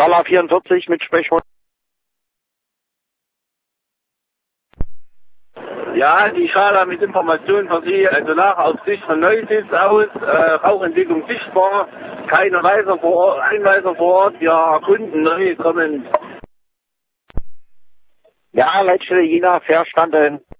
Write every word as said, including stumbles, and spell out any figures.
Schala vierundvierzig mit Sprechhund. Ja, die Schala mit Informationen für Sie, also nach Aufsicht von Neusitz aus, äh, Rauchentwicklung sichtbar, keine Weiser vor Ort, Einweiser vor Ort, ja, Kunden neu kommen. Ja, Leitstelle Jena, verstanden.